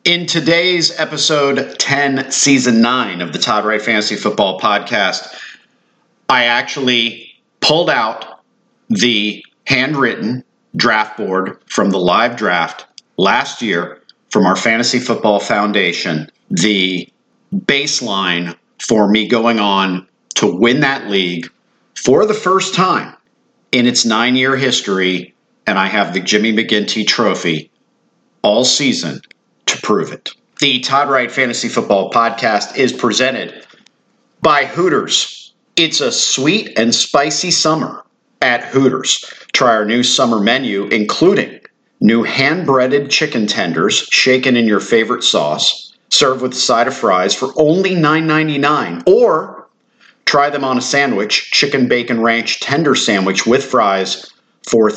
In today's episode 10, season 9 of the Todd Wright Fantasy Football Podcast, I actually pulled out the handwritten draft board from the live draft last year from our Fantasy Football Foundation, the baseline for me going on to win that league for the first time in its 9-year history, and I have the Jimmy McGinty Trophy all season to prove it. The Todd Wright Fantasy Football Podcast is presented by Hooters. It's a sweet and spicy summer at Hooters. Try our new summer menu, including new hand-breaded chicken tenders shaken in your favorite sauce, served with a side of fries for only $9.99, or try them on a sandwich, chicken bacon ranch tender sandwich with fries for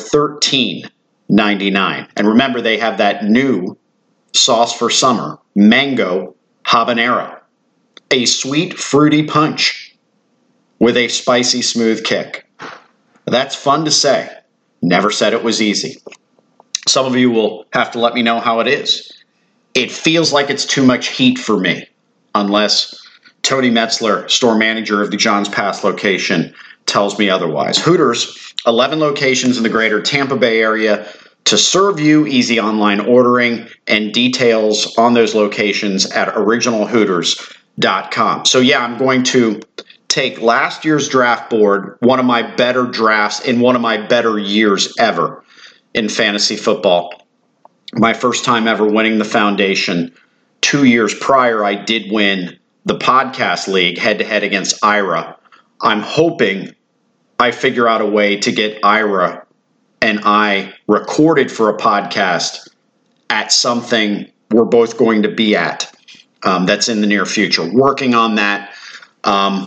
$13.99. And remember, they have that new sauce for summer, mango habanero, a sweet fruity punch with a spicy smooth kick. That's fun to say. Never said it was easy. Some of you will have to let me know how it is. It feels like it's too much heat for me, unless Tony Metzler, store manager of the Johns Pass location, tells me otherwise. Hooters, 11 locations in the greater Tampa Bay area to serve you, easy online ordering, and details on those locations at originalhooters.com. So yeah, I'm going to take last year's draft board, one of my better drafts in one of my better years ever in fantasy football. My first time ever winning the foundation. 2 years prior, I did win the podcast league head-to-head against Ira. I'm hoping I figure out a way to get Ira and I recorded for a podcast at something we're both going to be at that's in the near future. Working on that. I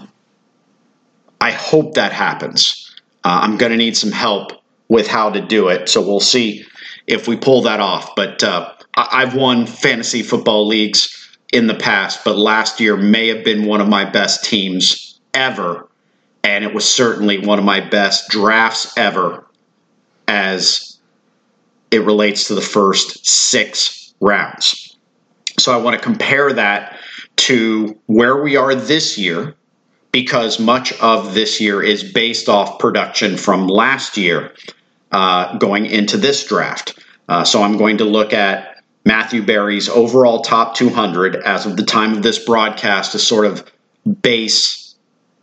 hope that happens. I'm going to need some help with how to do it, so we'll see if we pull that off. But I've won fantasy football leagues in the past, but last year may have been one of my best teams ever, and it was certainly one of my best drafts ever as it relates to the first 6 rounds. So I want to compare that to where we are this year, because much of this year is based off production from last year going into this draft. So I'm going to look at Matthew Berry's overall top 200 as of the time of this broadcast to sort of base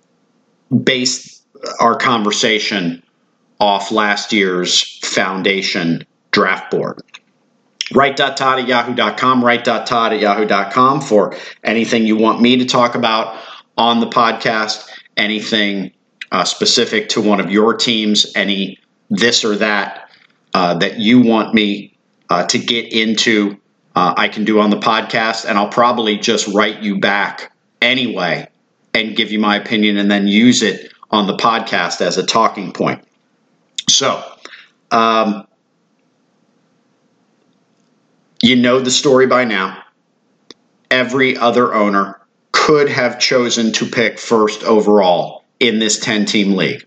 our conversation off last year's foundation draft board. Wright.Todd at yahoo.com, Wright.Todd at yahoo.com for anything you want me to talk about on the podcast, anything specific to one of your teams, any this or that that you want me to get into, I can do on the podcast, and I'll probably just write you back anyway and give you my opinion and then use it on the podcast as a talking point. So, you know the story by now. Every other owner could have chosen to pick first overall in this 10-team league.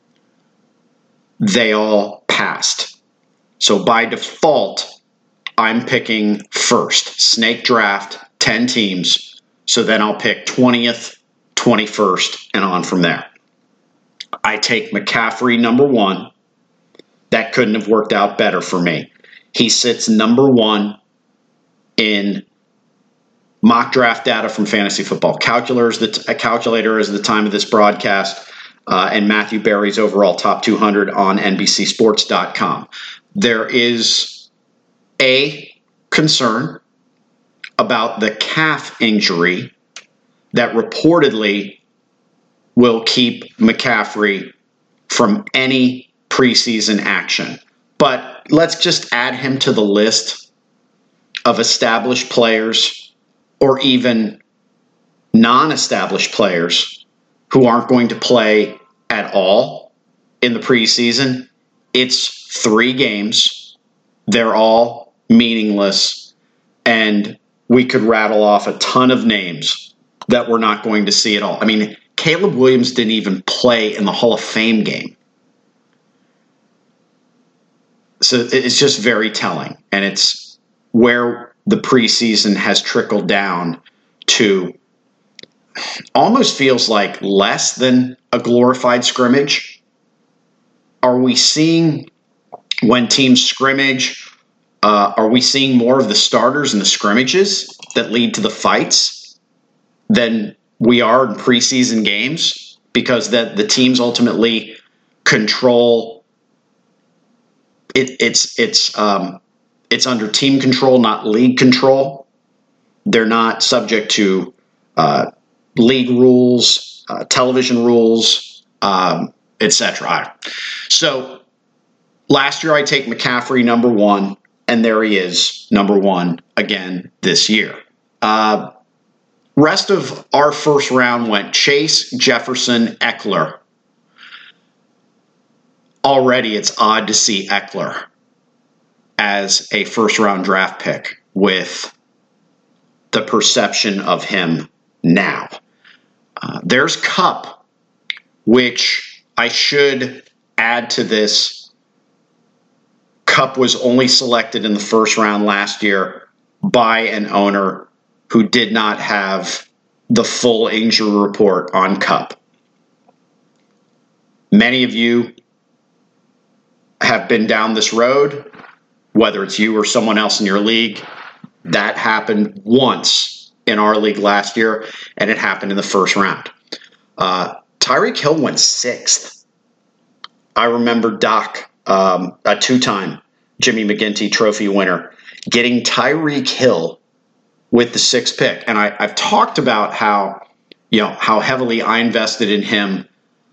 They all passed. So by default, I'm picking first. Snake draft, 10 teams. So then I'll pick 20th, 21st, and on from there. I take McCaffrey number 1. That couldn't have worked out better for me. He sits number 1 in mock draft data from Fantasy Football Calculator as the time of this broadcast, and Matthew Berry's overall top 200 on NBCSports.com. There is a concern about the calf injury that reportedly will keep McCaffrey from any preseason action. But let's just add him to the list of established players or even non-established players who aren't going to play at all in the preseason. It's 3 games. They're all meaningless. And we could rattle off a ton of names that we're not going to see at all. I mean, Caleb Williams didn't even play in the Hall of Fame game. So it's just very telling. And it's where the preseason has trickled down to almost feels like less than a glorified scrimmage. Are we seeing when teams scrimmage, are we seeing more of the starters in the scrimmages that lead to the fights than we are in preseason games? Because the teams ultimately control it. It's under team control, not league control. They're not subject to league rules, television rules, etc. So last year I take McCaffrey number one, and there he is, number one again this year. Rest of our first round went Chase, Jefferson, Eckler. Already it's odd to see Eckler as a first-round draft pick with the perception of him now. There's Kupp, which I should add to this. Kupp was only selected in the first round last year by an owner who did not have the full injury report on Kupp. Many of you have been down this road, whether it's you or someone else in your league. That happened once in our league last year, and it happened in the first round. Tyreek Hill went sixth. I remember Doc, a two-time Jimmy McGinty Trophy winner, getting Tyreek Hill with the sixth pick. And I've talked about how heavily I invested in him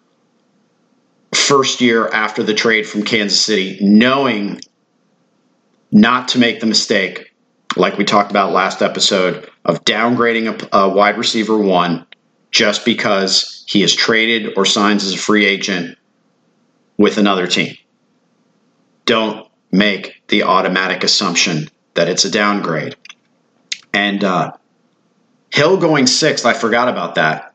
first year after the trade from Kansas City, knowing not to make the mistake, like we talked about last episode, of downgrading a wide receiver one just because he is traded or signs as a free agent with another team. Don't make the automatic assumption that it's a downgrade. And Hill going sixth, I forgot about that.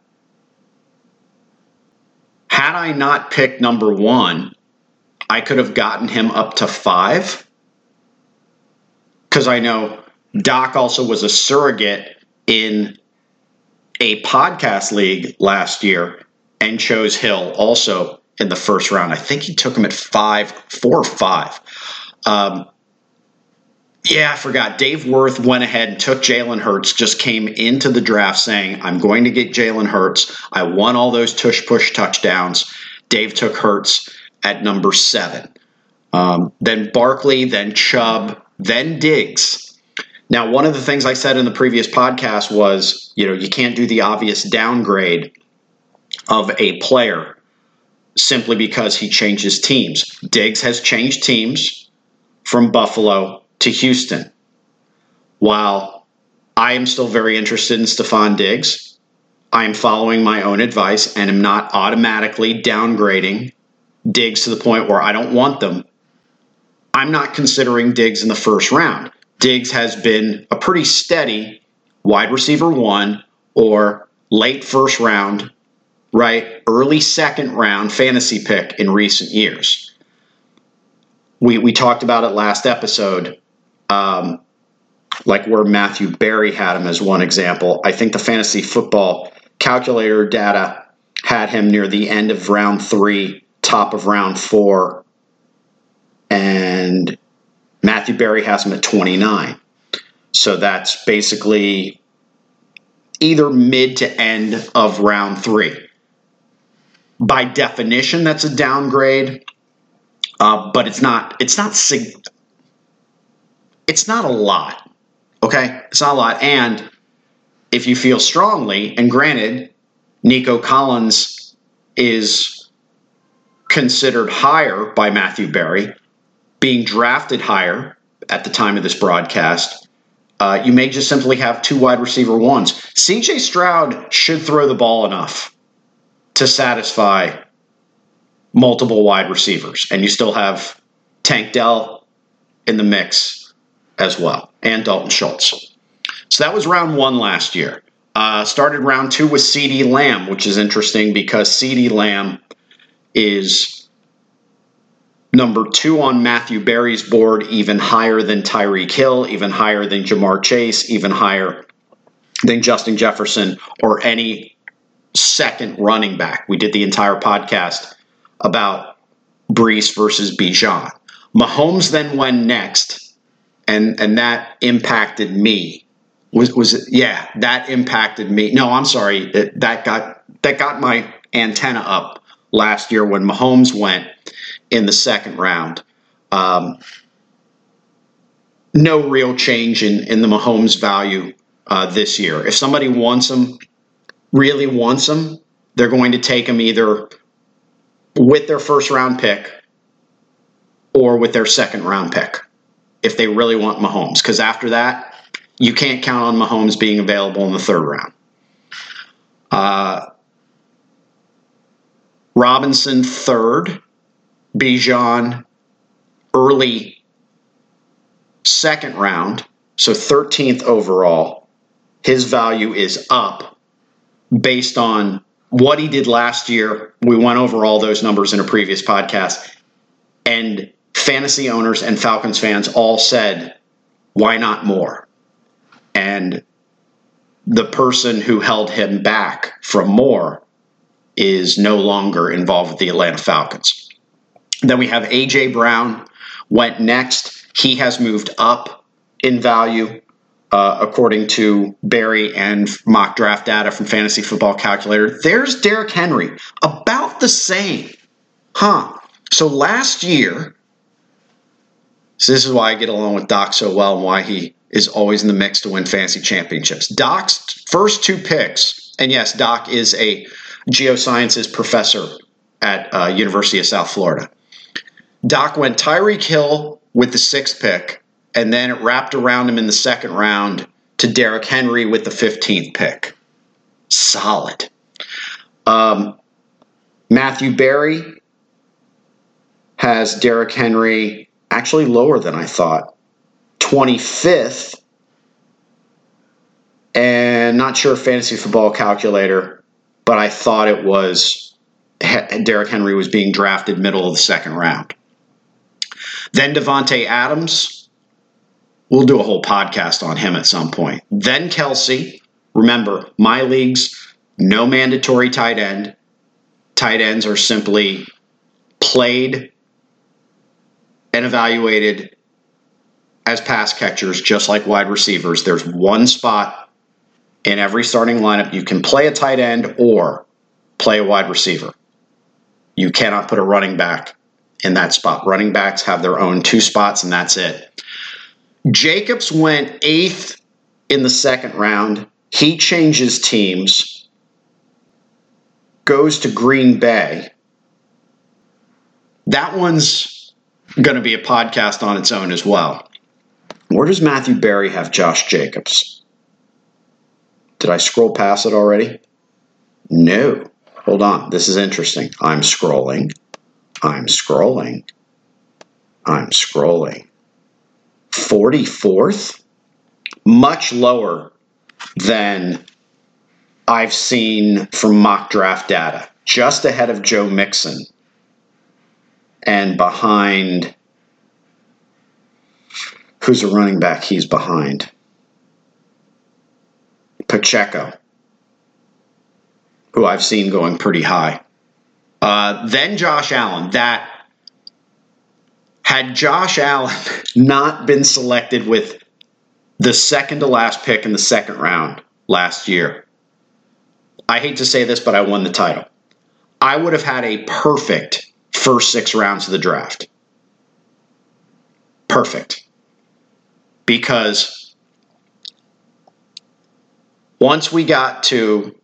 Had I not picked number one, I could have gotten him up to 5. Because I know Doc also was a surrogate in a podcast league last year and chose Hill also in the first round. I think he took him at 4 or 5. I forgot. Dave Worth went ahead and took Jalen Hurts, just came into the draft saying, I'm going to get Jalen Hurts. I won all those tush-push touchdowns. Dave took Hurts at number 7. Then Barkley, then Chubb, then Diggs. Now, one of the things I said in the previous podcast was, you can't do the obvious downgrade of a player simply because he changes teams. Diggs has changed teams from Buffalo to Houston. While I am still very interested in Stephon Diggs, I am following my own advice and am not automatically downgrading Diggs to the point where I don't want them. I'm not considering Diggs in the first round. Diggs has been a pretty steady wide receiver 1 or late first round, right? Early second round fantasy pick in recent years. We talked about it last episode, like where Matthew Berry had him as one example. I think the fantasy football calculator data had him near the end of round 3, top of round 4, and Matthew Berry has him at 29. So that's basically either mid to end of round 3. By definition, that's a downgrade, but it's not a lot. Okay, it's not a lot. And if you feel strongly, and granted, Nico Collins is considered higher by Matthew Berry, being drafted higher at the time of this broadcast, you may just simply have 2 wide receiver 1s. CJ Stroud should throw the ball enough to satisfy multiple wide receivers, and you still have Tank Dell in the mix as well, and Dalton Schultz. So that was round 1 last year. Started round 2 with CeeDee Lamb, which is interesting because CeeDee Lamb is Number 2 on Matthew Berry's board, even higher than Tyreek Hill, even higher than Jamar Chase, even higher than Justin Jefferson or any second running back. We did the entire podcast about Brees versus Bijan. Mahomes then went next, and that impacted me. That impacted me. No, I'm sorry. That got my antenna up last year when Mahomes went in the second round. No real change in the Mahomes value this year. If somebody wants him, really wants him, they're going to take him either with their first round pick or with their second round pick if they really want Mahomes. Because after that, you can't count on Mahomes being available in the third round. Robinson third, Bijan early second round, so 13th overall. His value is up based on what he did last year. We went over all those numbers in a previous podcast, and fantasy owners and Falcons fans all said, why not more? And the person who held him back from more is no longer involved with the Atlanta Falcons. Then we have A.J. Brown went next. He has moved up in value according to Barry and mock draft data from Fantasy Football Calculator. There's Derrick Henry, about the same. So last year, so this is why I get along with Doc so well and why he is always in the mix to win fantasy championships. Doc's first 2 picks, and yes, Doc is a geosciences professor at University of South Florida. Doc went Tyreek Hill with the 6th pick, and then it wrapped around him in the second round to Derrick Henry with the 15th pick. Solid. Matthew Berry has Derrick Henry actually lower than I thought. 25th. And not sure Fantasy Football Calculator, but I thought it was Derrick Henry was being drafted middle of the second round. Then Devontae Adams. We'll do a whole podcast on him at some point. Then Kelsey. Remember, my leagues, no mandatory tight end. Tight ends are simply played and evaluated as pass catchers, just like wide receivers. There's one spot in every starting lineup. You can play a tight end or play a wide receiver. You cannot put a running back in that spot. Running backs have their own 2 spots, and that's it. Jacobs went 8th in the second round. He changes teams, goes to Green Bay. That one's going to be a podcast on its own as well. Where does Matthew Berry have Josh Jacobs? Did I scroll past it already? No. Hold on. This is interesting. I'm scrolling. 44th? Much lower than I've seen from mock draft data. Just ahead of Joe Mixon. And behind... Who's a running back he's behind? Pacheco, who I've seen going pretty high. Then Josh Allen. Had Josh Allen not been selected with the second to last pick in the second round last year, I hate to say this, but I won the title. I would have had a perfect first 6 rounds of the draft. Perfect. Because once we got to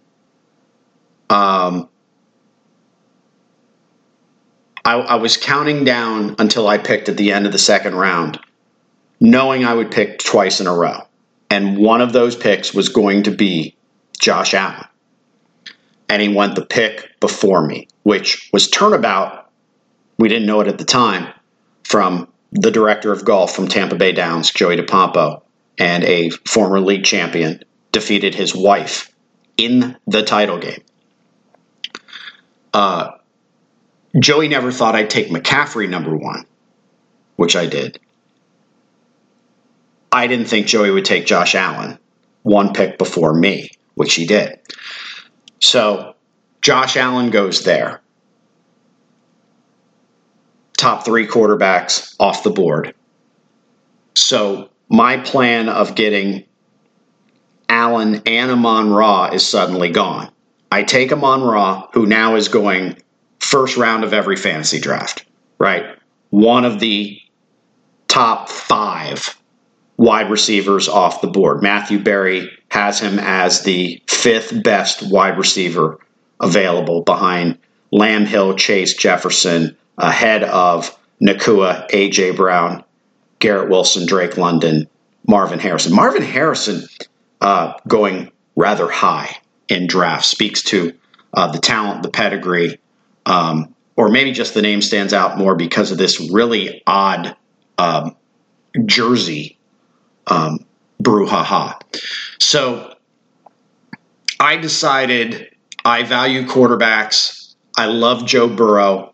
I was counting down until I picked at the end of the second round, knowing I would pick twice in a row. And one of those picks was going to be Josh Allen. And he went the pick before me, which was turnabout. We didn't know it at the time, from the director of golf from Tampa Bay Downs, Joey DePompo, and a former league champion, defeated his wife in the title game. Joey never thought I'd take McCaffrey number 1, which I did. I didn't think Joey would take Josh Allen 1 pick before me, which he did. So Josh Allen goes there. Top 3 quarterbacks off the board. So my plan of getting Allen and Amon-Ra is suddenly gone. I take Amon-Ra, who now is going first round of every fantasy draft, right? One of the top 5 wide receivers off the board. Matthew Berry has him as the 5th best wide receiver available behind Lamb, Hill, Chase, Jefferson, ahead of Nakua, A.J. Brown, Garrett Wilson, Drake London, Marvin Harrison. Marvin Harrison going rather high in drafts speaks to the talent, the pedigree, or maybe just the name stands out more because of this really odd jersey brouhaha. So I decided I value quarterbacks. I love Joe Burrow.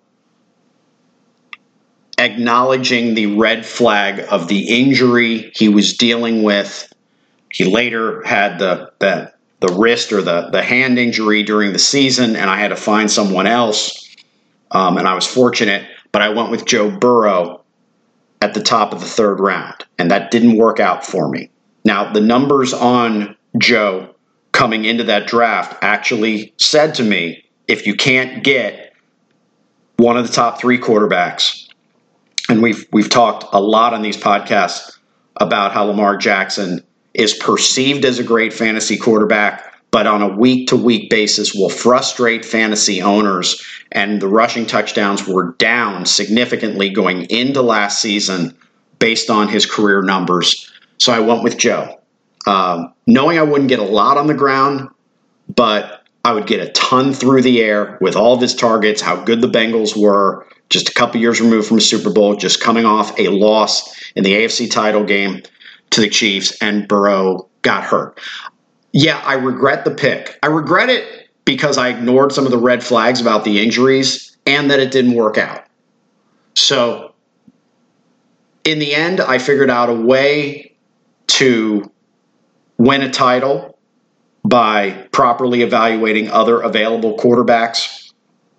Acknowledging the red flag of the injury he was dealing with. He later had the wrist or the hand injury during the season, and I had to find someone else. And I was fortunate, but I went with Joe Burrow at the top of the 3rd round, and that didn't work out for me. Now, the numbers on Joe coming into that draft actually said to me, if you can't get one of the top 3 quarterbacks, and we've talked a lot on these podcasts about how Lamar Jackson is perceived as a great fantasy quarterback, but on a week-to-week basis will frustrate fantasy owners. And the rushing touchdowns were down significantly going into last season based on his career numbers. So I went with Joe, knowing I wouldn't get a lot on the ground, but I would get a ton through the air with all of his targets, how good the Bengals were, just a couple years removed from a Super Bowl, just coming off a loss in the AFC title game to the Chiefs, and Burrow got hurt. Yeah, I regret the pick. I regret it because I ignored some of the red flags about the injuries and that it didn't work out. So in the end, I figured out a way to win a title by properly evaluating other available quarterbacks,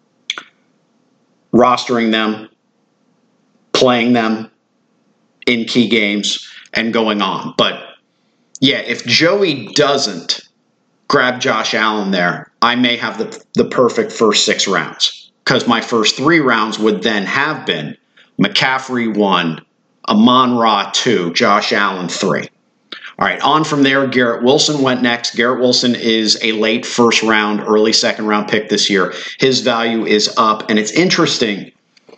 rostering them, playing them in key games, and going on. But yeah, if Joey doesn't grab Josh Allen there, I may have the perfect first 6 rounds, because my first 3 rounds would then have been McCaffrey 1, Amon-Ra 2, Josh Allen 3. All right, on from there, Garrett Wilson went next. Garrett Wilson is a late first round, early second round pick this year. His value is up, and it's interesting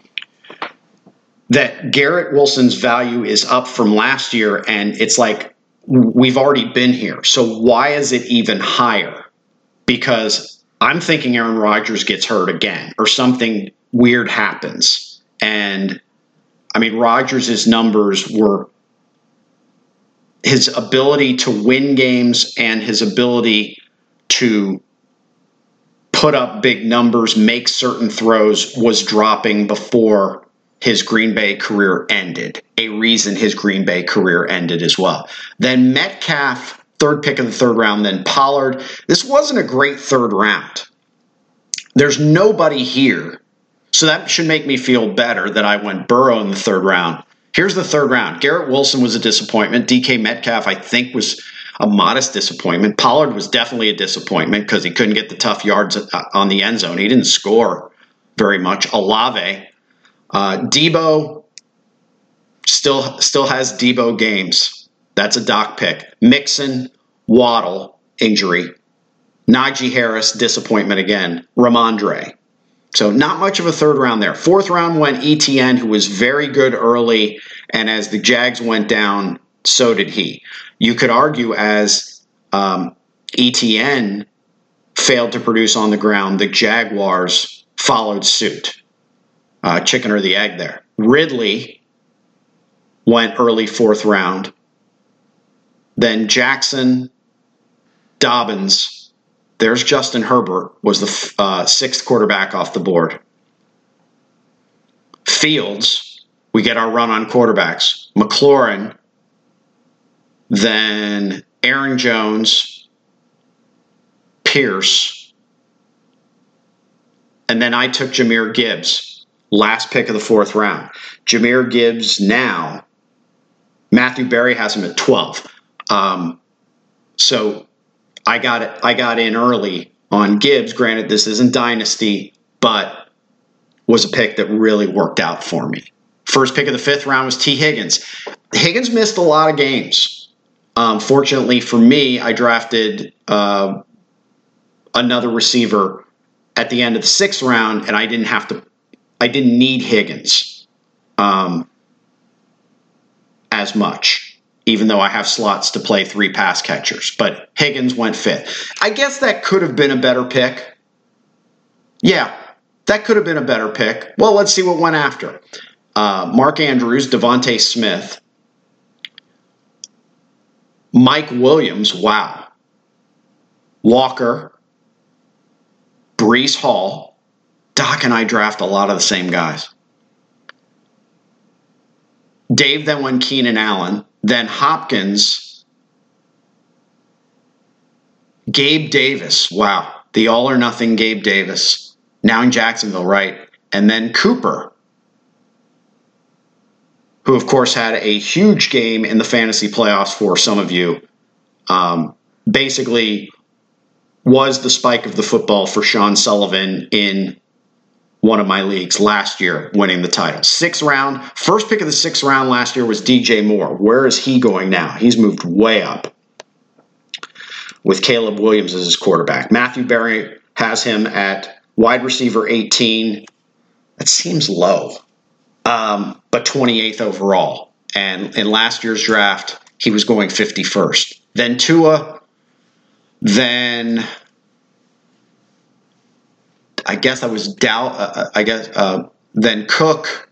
that Garrett Wilson's value is up from last year, and it's like we've already been here. So why is it even higher? Because I'm thinking Aaron Rodgers gets hurt again or something weird happens. And, I mean, Rodgers' numbers were his ability to win games and his ability to put up big numbers, make certain throws was dropping before his Green Bay career ended, a reason his Green Bay career ended as well. Then Metcalf, 3rd pick of the 3rd round, then Pollard. This wasn't a great 3rd round. There's nobody here, so that should make me feel better that I went Burrow in the 3rd round. Here's the 3rd round. Garrett Wilson was a disappointment. DK Metcalf, I think, was a modest disappointment. Pollard was definitely a disappointment because he couldn't get the tough yards on the end zone. He didn't score very much. Olave. Debo still has Debo games. That's a doc pick. Mixon, Waddle, injury. Najee Harris, disappointment again. Ramondre. So not much of a 3rd round there. 4th round went ETN, who was very good early, and as the Jags went down, so did he. You could argue as ETN failed to produce on the ground, the Jaguars followed suit. Chicken or the egg there. Ridley went early 4th round. Then Jackson, Dobbins. There's Justin Herbert, was the 6th quarterback off the board. Fields, we get our run on quarterbacks. McLaurin, then Aaron Jones, Pierce, and then I took Jahmyr Gibbs, last pick of the 4th round. Jahmyr Gibbs now, Matthew Berry has him at 12. So I got in early on Gibbs. Granted, this isn't dynasty, but was a pick that really worked out for me. First pick of the 5th round was T. Higgins. Higgins missed a lot of games. Fortunately for me, I drafted another receiver at the end of the 6th round, and I didn't need Higgins as much, even though I have slots to play 3 pass catchers. But Higgins went 5th. I guess that could have been a better pick. Yeah, that could have been a better pick. Well, let's see what went after. Mark Andrews, Devontae Smith, Mike Williams, wow. Walker, Breece Hall. Doc and I draft a lot of the same guys. Dave then went Keenan Allen, then Hopkins, Gabe Davis. Wow. The all or nothing Gabe Davis. Now in Jacksonville, right? And then Cooper, who of course had a huge game in the fantasy playoffs for some of you. Basically was the spike of the football for Sean Sullivan in one of my leagues last year, winning the title. 6th round, first pick of the 6th round last year was DJ Moore. Where is he going now? He's moved way up with Caleb Williams as his quarterback. Matthew Berry has him at wide receiver 18. That seems low, but 28th overall. And in last year's draft, he was going 51st. Then Tua, then I guess that was then Cook.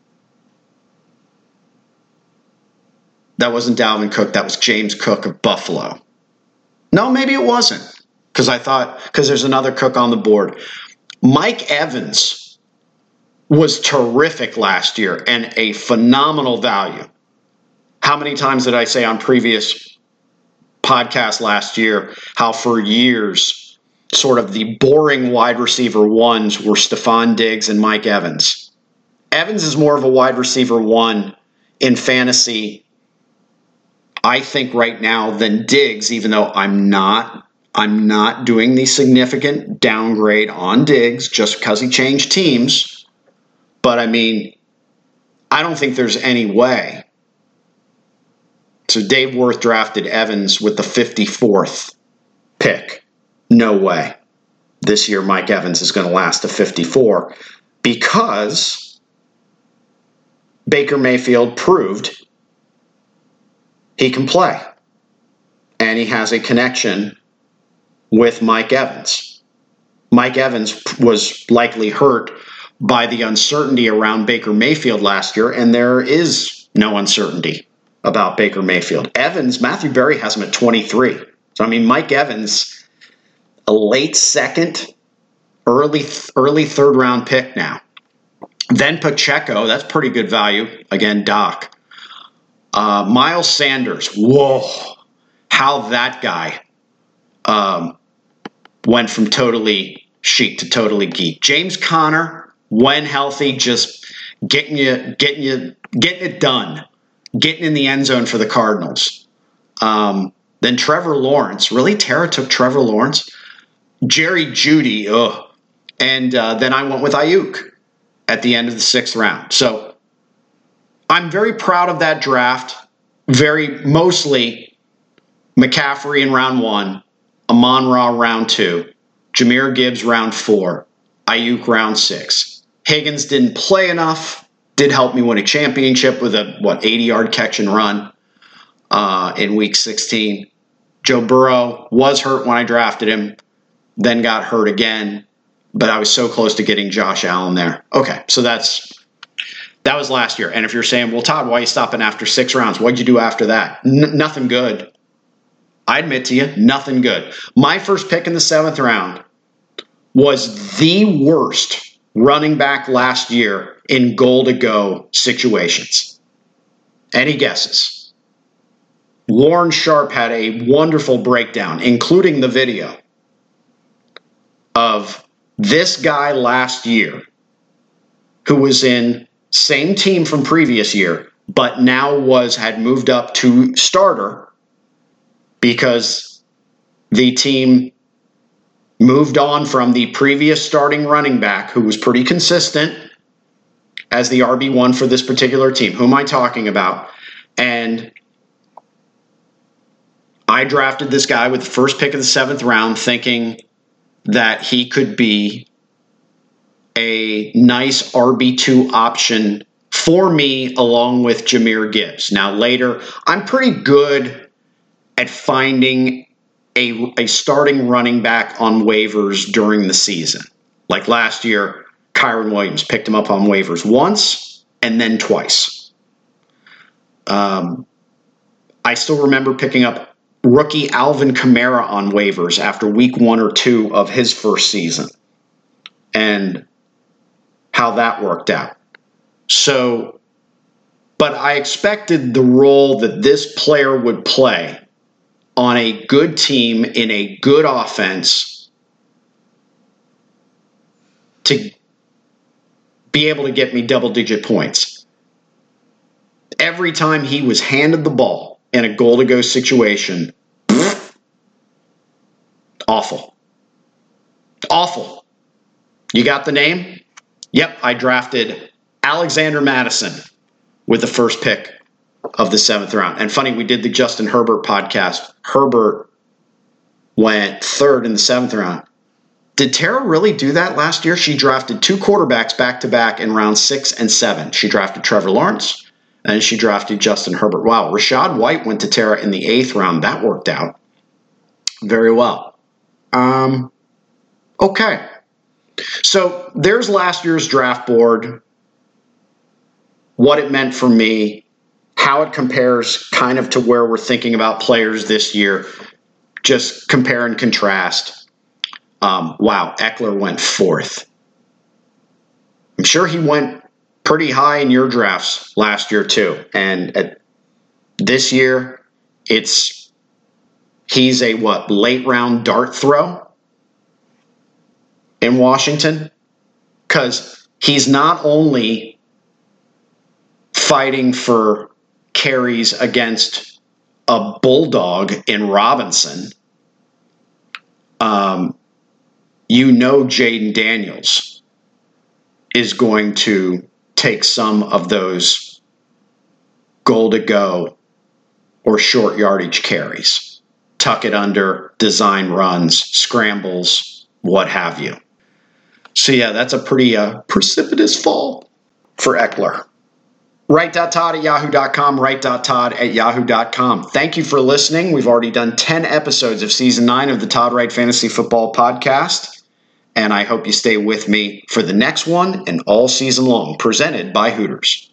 That wasn't Dalvin Cook. That was James Cook of Buffalo. No, maybe it wasn't, because there's another Cook on the board. Mike Evans was terrific last year and a phenomenal value. How many times did I say on previous podcasts last year how for years sort of the boring wide receiver ones were Stephon Diggs and Mike Evans? Evans is more of a wide receiver 1 in fantasy, I think, right now than Diggs, even though I'm not doing the significant downgrade on Diggs just because he changed teams. But I mean, I don't think there's any way. So Dave Worth drafted Evans with the 54th pick. No way. This year, Mike Evans is going to last to 54 because Baker Mayfield proved he can play. And he has a connection with Mike Evans. Mike Evans was likely hurt by the uncertainty around Baker Mayfield last year, and there is no uncertainty about Baker Mayfield. Evans, Matthew Berry has him at 23. So, I mean, Mike Evans, a late 2nd, early 3rd round pick now. Then Pacheco, that's pretty good value. Again, Doc. Miles Sanders, whoa, how that guy went from totally chic to totally geek. James Conner, when healthy, just getting it done, getting in the end zone for the Cardinals. Then Trevor Lawrence, really? Tara took Trevor Lawrence? Jerry Jeudy, and then I went with Ayuk at the end of the 6th round. So I'm very proud of that draft. Mostly McCaffrey in round 1, Amon-Ra round 2, Jahmyr Gibbs round 4, Ayuk round 6. Higgins didn't play enough, did help me win a championship with a 80-yard catch and run in week 16. Joe Burrow was hurt when I drafted him, then got hurt again, but I was so close to getting Josh Allen there. Okay, so that was last year. And if you're saying, well, Todd, why are you stopping after 6 rounds? What'd you do after that? Nothing good. I admit to you, nothing good. My first pick in the 7th round was the worst running back last year in goal-to-go situations? Any guesses? Warren Sharp had a wonderful breakdown, including the video, of this guy last year who was in same team from previous year, but now had moved up to starter because the team moved on from the previous starting running back who was pretty consistent as the RB1 for this particular team. Who am I talking about? And I drafted this guy with the first pick of the 7th round thinking that he could be a nice RB2 option for me along with Jahmyr Gibbs. Now later, I'm pretty good at finding a starting running back on waivers during the season. Like last year, Kyron Williams picked him up on waivers once and then twice. I still remember picking up rookie Alvin Kamara on waivers after week 1 or 2 of his first season and how that worked out. So, but I expected the role that this player would play on a good team in a good offense to be able to get me double-digit points. Every time he was handed the ball in a goal-to-go situation, awful. Awful. You got the name? Yep, I drafted Alexander Mattison with the first pick of the 7th round. And funny, we did the Justin Herbert podcast. Herbert went 3rd in the 7th round. Did Tara really do that last year? She drafted 2 quarterbacks back-to-back in round 6 and 7. She drafted Trevor Lawrence, and she drafted Justin Herbert. Wow, Rachaad White went to Tara in the 8th round. That worked out very well. Okay. So there's last year's draft board, what it meant for me, how it compares kind of to where we're thinking about players this year. Just compare and contrast. Wow, Ekeler went 4th. I'm sure he went pretty high in your drafts last year too. And this year, he's a late round dart throw in Washington? Because he's not only fighting for carries against a bulldog in Robinson, Jaden Daniels is going to take some of those goal-to-go or short yardage carries, tuck it under, design runs, scrambles, what have you. So yeah, that's a pretty precipitous fall for Ekeler. Write.Todd@yahoo.com, write.Todd@yahoo.com. Thank you for listening. We've already done 10 episodes of Season 9 of the Todd Wright Fantasy Football Podcast, and I hope you stay with me for the next one and all season long, presented by Hooters.